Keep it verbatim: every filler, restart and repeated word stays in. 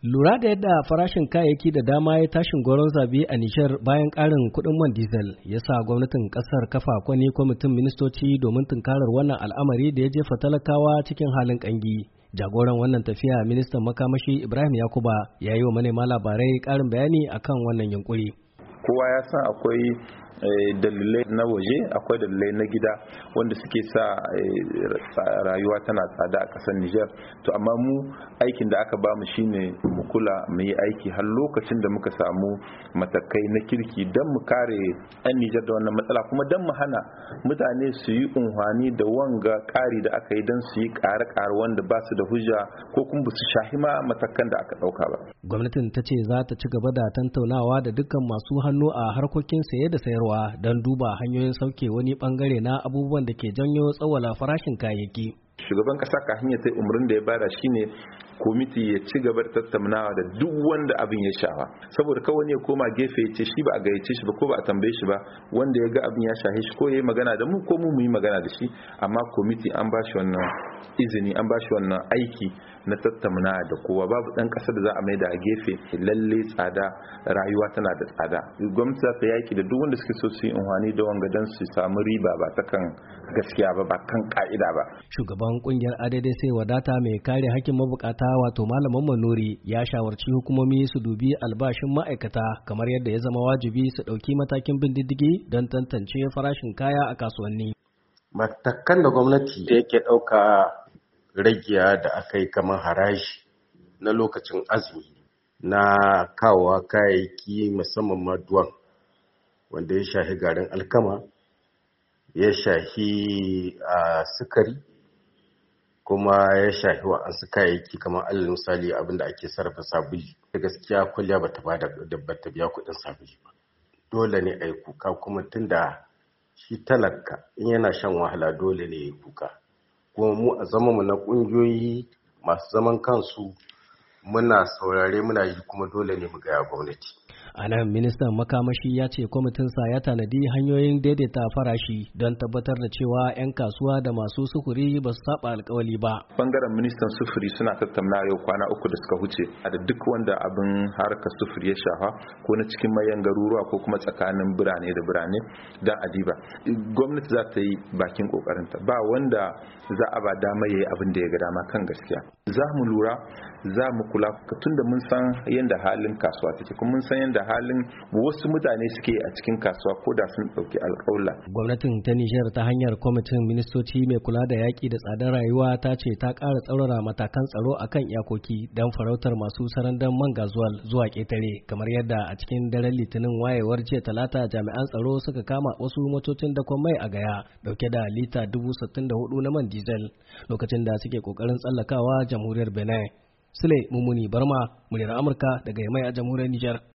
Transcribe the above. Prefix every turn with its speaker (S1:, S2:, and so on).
S1: Lura da yadda farashin kayayyaki da dama ya tashin goron zabi a Nijar bayan ƙarin kuɗin man diesel ya sa gwamnatin ƙasar kafa kwani kwamitin ministoci domin tunkarar wannan al'amari da ya jefa talakawa cikin halin ƙangi. Jagoran wannan tafiya ministan makamashi Ibrahim Yakuba ya yi wa manema labarai ƙarin bayani akan wannan yunkuri.
S2: Kowa ya san akwai dalilai na waje, akwai dalilai na gida wanda suke sa rayuwa tana tsada a ƙasar Nijar. To amma mu aikin da aka bamu shine mu kula mu yi aiki har lokacin da muka samu matakai na kirki don mu kare 'yan Nijar da wannan matsala, kuma don mu hana mutane su yi unhwani da wanga ƙari da aka yi don su yi ƙare-ƙare wanda ba su da hujja ko kuma ba su shahi ma matakan da aka ɗauka ba.
S1: Gwamnatin ta ce za ta ci gaba da tantaunawa da dukkan masu hannu a harkokin saye da sayarwa don duba hanyoyin sauke wani bangare na abubuwan da ke janyo tsawala farashin kayayyaki.
S2: Shugaban kasa kafin ya sai umarnin da ya bada shine komiti ya ci gaba da tattaunawa da duk wanda abin ya shafa, saboda kawai ne ya koma gefe ya ce shi ba a gayyace shi ba ko ba a tambaye shi ba, wanda ya ga abin ya shahe shi ko ya yi magana da mu ko mu mu yi magana da shi. Amma komiti an ba shi wannan izini, an ba shi wannan aiki na tattauna da kowa. Babu dan kasa da za a maida a gefe. Lalle tsada rayuwa tana da tsada, gwamnati za ta yaki da duk wanda suke so su yi unhwani da wanga dan su samu riba ba ta kan gaskiya ba, ba kan ka'ida ba.
S1: Shugaban kungiyar adadai sai wadata mai kare hakkin mabukata wato malamin Manuri ya shawarci hukumomi su dubi albashin ma'aikata kamar yadda ya zama wajibi su ɗauki matakin bin diddigi don tantance farashin kaya a kasuwanni.
S3: Matakan da gwamnati da yake ɗauka ragiya da aka yi kamar haraji na lokacin azumi na kawowa kayayyaki musamman maduwan wanda ya shahi garin alkama, ya shahi a sukari, kuma ya shafi wa'ansu kayayyaki kamar alal misali abinda ake sarrafa sabuli. Da gaskiya kwalliya bata bada bata biya kuɗin sabuli ba. Dole ne a yi kuka, kuma tunda shi talaka in yana shan wahala dole ne ya yi kuka. Kuma mu a zama mu na ƙungiyoyi masu zaman kansu muna saurare muna yi, kuma dole ne mu gaya gwamnati.
S1: A nan ministan makamashi ya ce kwamitinsa ya tanadi hanyoyin daidaita farashi don tabbatar da cewa 'yan kasuwa da masu sufuri ba su saba alkawali ba.
S2: Bangaren ministan sufuri suna tattauna yau kwana uku da suka huce a da duk wanda abin harkar sufuri ya shafa, ko na cikin mayan garuruwa ko kuma tsakanin birane da birane don adiba. Gwamnati za ta yi bakin kokarinta, ba wanda za a ba dama yayi abin da ya ga dama kan gaskiya. Za mu lura, za mu kula, tunda mun san yadda halin kasuwa take, kuma mun san yadda halin wasu mutane suke a cikin kasuwa ko da sun ɗauki alƙawla.
S1: Gwamnatin ta Nijar ta hanyar kwamitin ministoci mai kula da yaƙi da tsadar rayuwa ta ce ta ƙara tsaurara matakan tsaro akan iyakoki don farautar masu sarandan man gazuwal zuwa ƙetare, kamar yadda a cikin daren litinin wayewar jiya talata jami'an tsaro suka kama wasu motocin dakon mai a Gaya dauke da lita dubu sittin da hudu na man diesel lokacin da suke ƙoƙarin tsallakawa jamhuriyar Benin. Sule Mumuni Barma, muryar Amurka daga Yamai a jamhuriyar Nijar.